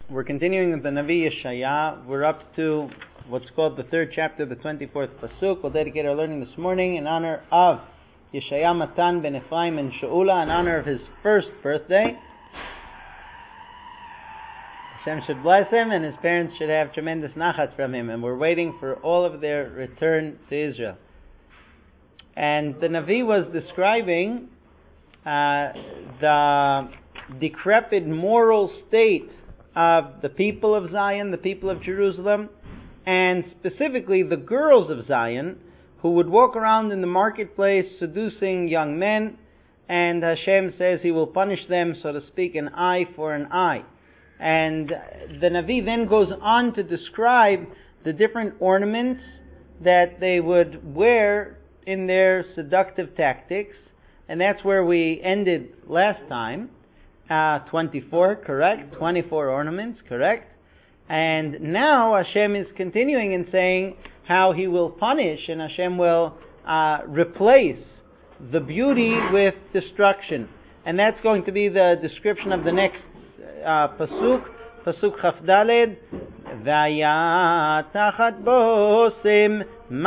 We're continuing with the Navi Yeshaya. We're up to what's called the third chapter, the 24th Pasuk. We'll dedicate our learning this morning in honor of Yeshaya Matan ben Ephraim and Shaula, in honor of his first birthday. Hashem should bless him, and his parents should have tremendous nachat from him, and we're waiting for all of their return to Israel. And the Navi was describing the decrepit moral state of the people of Zion, the people of Jerusalem, and specifically the girls of Zion, who would walk around in the marketplace seducing young men, and Hashem says He will punish them, so to speak, an eye for an eye. And the Navi then goes on to describe the different ornaments that they would wear in their seductive tactics, and that's where we ended last time. 24, correct? 24 ornaments, correct? And now Hashem is continuing and saying how He will punish, and Hashem will replace the beauty with destruction. And that's going to be the description of the next Pasuk Chaf Daled. Vaya tachat bosim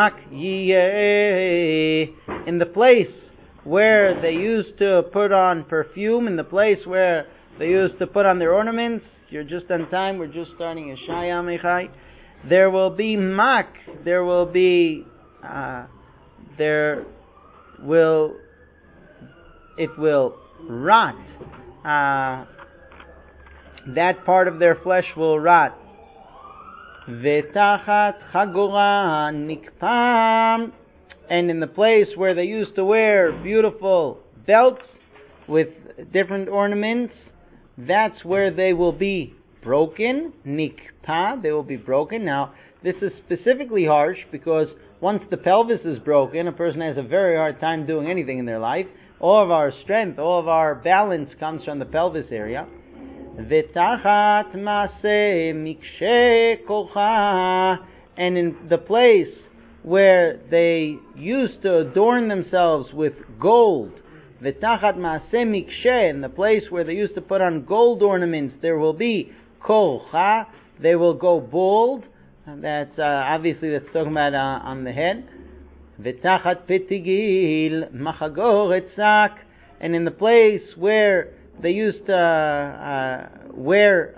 makyeh. In the place where they used to put on perfume, in the place where they used to put on their ornaments, you're just on time, we're just starting Yeshaya Mechai. There will be mak, it will rot. That part of their flesh will rot. Vetachat chagora nikpam. And in the place where they used to wear beautiful belts with different ornaments, that's where they will be broken. Nikta, they will be broken. Now, this is specifically harsh because once the pelvis is broken, a person has a very hard time doing anything in their life. All of our strength, all of our balance comes from the pelvis area. V'tachat maseh mikshe kocha. And in the place where they used to adorn themselves with gold, v'tachat maaseh mikshe, in the place where they used to put on gold ornaments, there will be kocha, they will go bald. And that's obviously that's talking about on the head. V'tachat pitigil machagor etzak, and in the place where they used to wear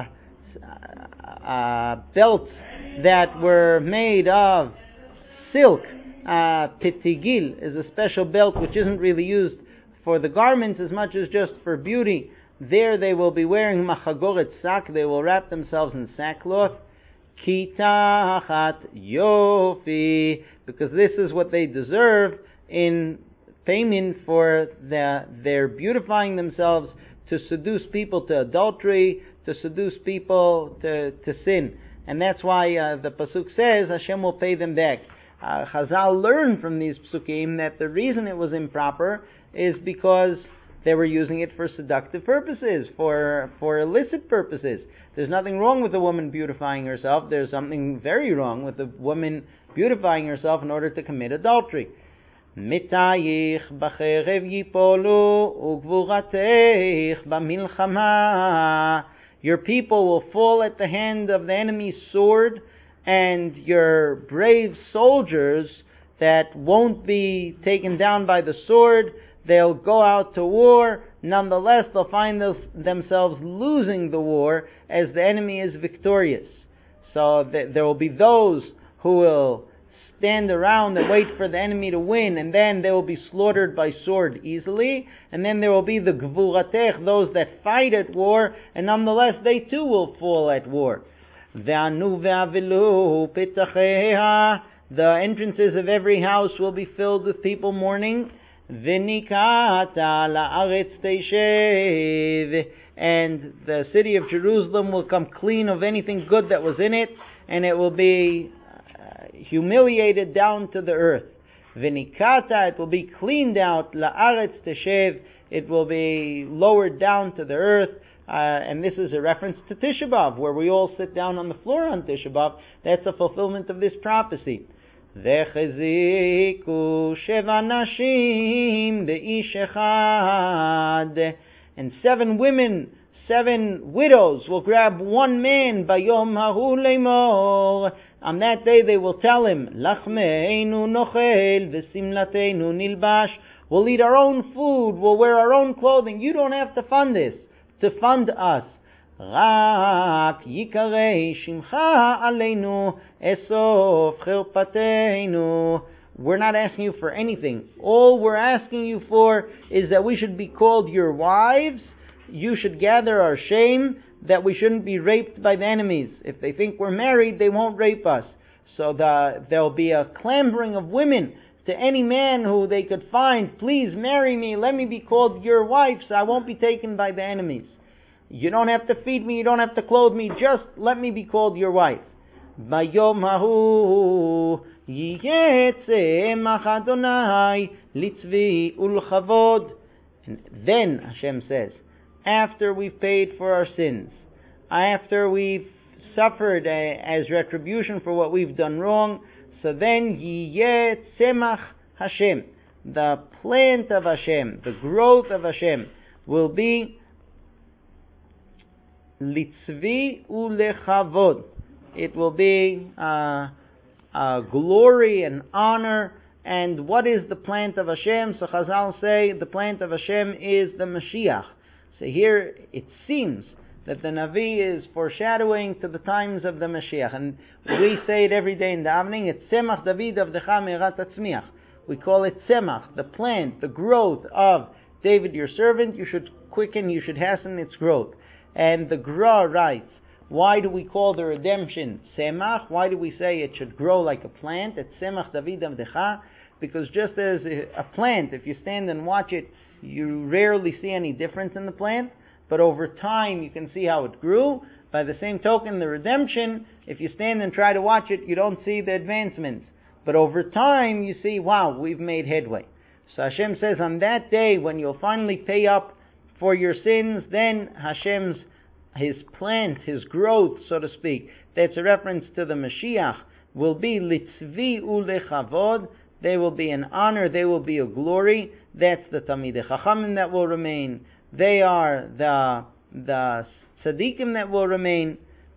belts that were made of silk, pitigil is a special belt which isn't really used for the garments as much as just for beauty. There they will be wearing machagoret sak, they will wrap themselves in sackcloth. Kitachat yofi, because this is what they deserve in payment for their beautifying themselves to seduce people to adultery, to seduce people to sin. And that's why the Pasuk says Hashem will pay them back. Chazal learned from these psukim that the reason it was improper is because they were using it for seductive purposes, for illicit purposes. There's nothing wrong with a woman beautifying herself. There's something very wrong with a woman beautifying herself in order to commit adultery. Mitayich b'cherev yipolu ugvuratech b'milchama. Your people will fall at the hand of the enemy's sword, and your brave soldiers that won't be taken down by the sword, they'll go out to war. Nonetheless, they'll find themselves losing the war as the enemy is victorious. So there will be those who will stand around and wait for the enemy to win, and then they will be slaughtered by sword easily. And then there will be the gvuratech, those that fight at war, and nonetheless they too will fall at war. The entrances of every house will be filled with people mourning. And the city of Jerusalem will come clean of anything good that was in it, and it will be humiliated down to the earth. V'nikata, it will be cleaned out. La'aretz teshev, it will be lowered down to the earth. And this is a reference to Tisha B'Av, where we all sit down on the floor on Tisha B'Av. That's a fulfillment of this prophecy. V'cheziku sheva nashim de'ish echad. And 7 women 7 widows will grab one man, Bayom hahu lemor. On that day they will tell him, Lachmeinu nochel v'simlateinu nilbash. We'll eat our own food, we'll wear our own clothing. You don't have to fund us. Rak yikarei shimcha aleinu esof chirpateinu. We're not asking you for anything. All we're asking you for is that we should be called your wives. You should gather our shame, that we shouldn't be raped by the enemies. If they think we're married, they won't rape us. So there'll be a clamoring of women to any man who they could find. Please marry me. Let me be called your wife so I won't be taken by the enemies. You don't have to feed me. You don't have to clothe me. Just let me be called your wife. Bayom hahu yiyetzemach Adonai litzvi ulchavod. And then Hashem says, after we've paid for our sins, after we've suffered as retribution for what we've done wrong, so then yiyetzemach Hashem, the plant of Hashem, the growth of Hashem, will be litzvi ulechavod. It will be glory and honor. And what is the plant of Hashem? So Chazal say the plant of Hashem is the Mashiach. So here it seems that the Navi is foreshadowing to the times of the Mashiach. And we say it every day in the davening, it's Tzemach David Avdecha Me'erat Tzmiach. We call it Tzemach, the plant, the growth of David your servant. You should quicken, you should hasten its growth. And the Gra writes, why do we call the redemption Tzemach? Why do we say it should grow like a plant? It's Tzemach David Avdecha. Because just as a plant, if you stand and watch it, you rarely see any difference in the plant. But over time, you can see how it grew. By the same token, the redemption, if you stand and try to watch it, you don't see the advancements. But over time, you see, wow, we've made headway. So Hashem says, on that day, when you'll finally pay up for your sins, then Hashem's, his plant, his growth, so to speak, that's a reference to the Mashiach, will be litzvi ulechavod. They will be an honor, they will be a glory. That's the Talmidei Chachamim that will remain. They are the tzaddikim that will remain.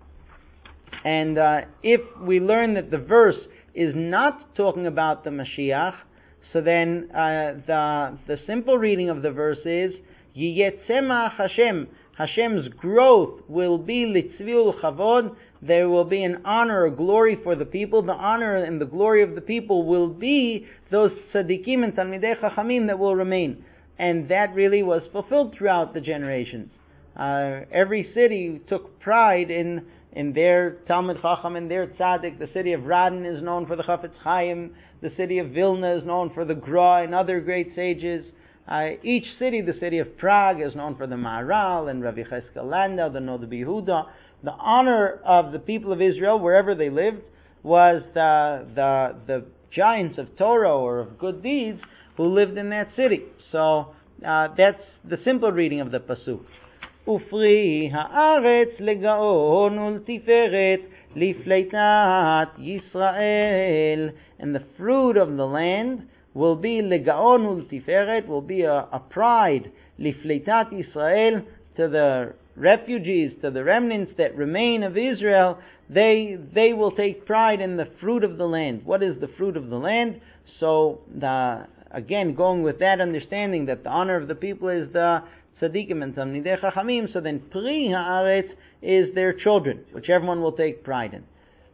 And if we learn that the verse is not talking about the Mashiach, so then the simple reading of the verse is Yiyetzemach Hashem. Hashem's growth will be litzvi ulechavod. There will be an honor, a glory for the people. The honor and the glory of the people will be those tzaddikim and talmidei chachamim that will remain. And that really was fulfilled throughout the generations. Every city took pride in their Talmid Chacham and their tzaddik. The city of Radin is known for the Chafetz Chaim. The city of Vilna is known for the Gra and other great sages. Each city, the city of Prague, is known for the Maharal and Rav Yecheskel Landau, the Noda B'Yehuda. The honor of the people of Israel, wherever they lived, was the giants of Torah or of good deeds who lived in that city. So that's the simple reading of the pasuk. Ufri haaretz legaon ultiferet lifleitat Yisrael. And the fruit of the land will be legaon ultiferet, will be a pride, lifleitat Yisrael, to the refugees, to the remnants that remain of Israel. They will take pride in the fruit of the land. What is the fruit of the land? So again, going with that understanding that the honor of the people is the tzaddikim and talmidei chachamim, so then pri haaretz is their children, which everyone will take pride in.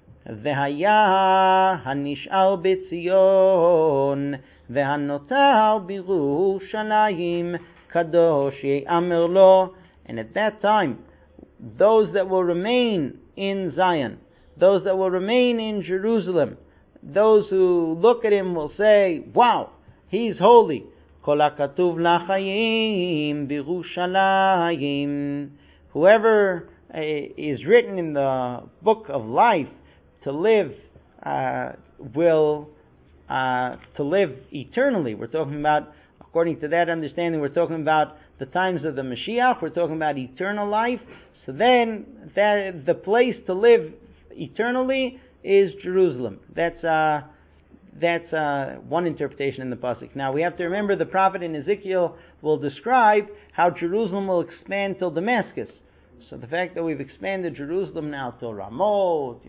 V'haya hanish'ar b'tzion v'hanotar b'Yerushalayim kadosh ye'amer lo. And at that time, those that will remain in Zion, those that will remain in Jerusalem, those who look at him will say, wow, he's holy. Kol hakatuv lachayim b'Yerushalayim. Whoever is written in the book of life to live will to live eternally. We're talking about, according to that understanding, we're talking about the times of the Mashiach. We're talking about eternal life. So then, the place to live eternally is Jerusalem. That's that's one interpretation in the pasuk. Now we have to remember the prophet in Ezekiel will describe how Jerusalem will expand till Damascus. So the fact that we've expanded Jerusalem now till Ramot,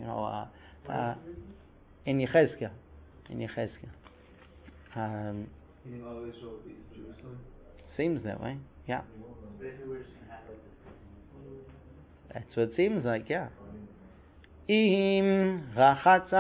in Yechezkel. Seems that way, yeah. That's what it seems like, yeah. Im rachatz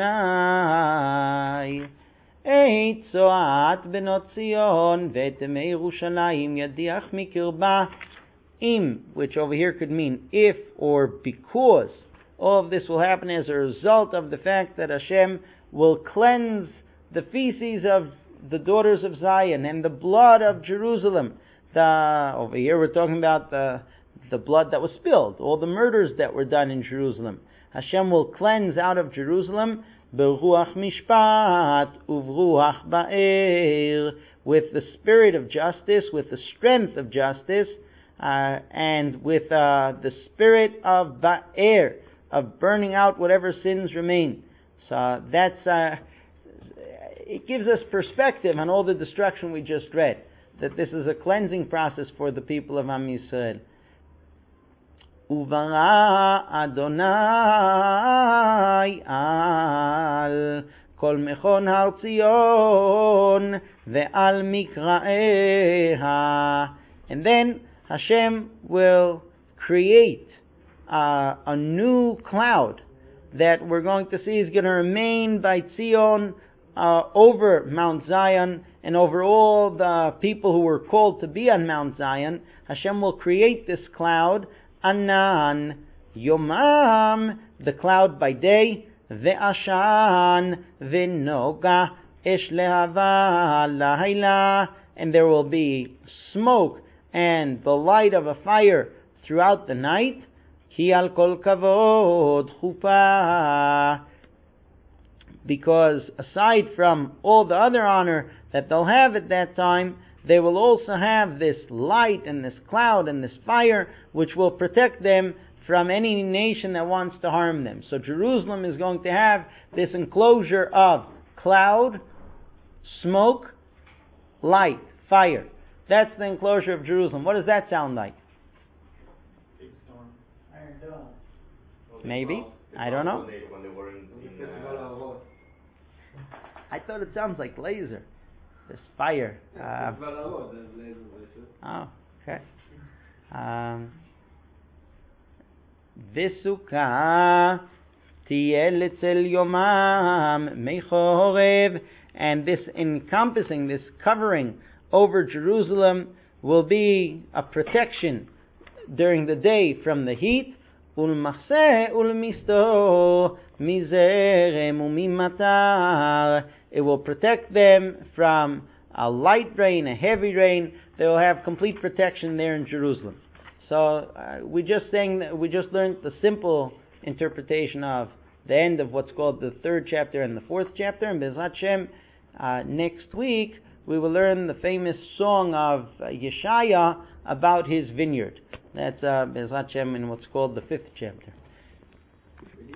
Adonai et zoat benot Zion ve'temei Yerushalayim yadiach mikirba. Im, which over here could mean if or because. All of this will happen as a result of the fact that Hashem will cleanse the feces of the daughters of Zion and the blood of Jerusalem. Over here we're talking about the blood that was spilled, all the murders that were done in Jerusalem. Hashem will cleanse out of Jerusalem beruach mishpat uvruach ba'er, with the spirit of justice, with the strength of justice, and with the spirit of ba'er, of burning out whatever sins remain. So that's it gives us perspective on all the destruction we just read, that this is a cleansing process for the people of Am Yisrael. Uvara Adonai al kol mechon har Tzion ve'al mikra'eha. And then Hashem will create a new cloud that we're going to see is going to remain by Tzion, over Mount Zion and over all the people who were called to be on Mount Zion. Hashem will create this cloud, Anan Yomam, the cloud by day, Ve'ashan Ve'noga Esh Lehava Lahaila, and there will be smoke and the light of a fire throughout the night. Ki al kol kavod chupa, because aside from all the other honor that they'll have at that time, they will also have this light and this cloud and this fire which will protect them from any nation that wants to harm them. So Jerusalem is going to have this enclosure of cloud, smoke, light, fire. That's the enclosure of Jerusalem. What does that sound like? Big storm. Iron Dome. Maybe. I don't know. When they were in I thought it sounds like laser. This fire. Oh, okay. V'sukkah tiyeh letzel yomam mechorev, and this encompassing, this covering over Jerusalem will be a protection during the day from the heat. Ulmachseh ulmisto mizerem umimatar. It will protect them from a light rain, a heavy rain. They will have complete protection there in Jerusalem. So we just learned the simple interpretation of the end of what's called the 3rd chapter and the 4th chapter. And Be'ezrat Hashem, next week we will learn the famous song of Yeshaya about his vineyard. That's Be'ezrat Hashem in what's called the 5th chapter.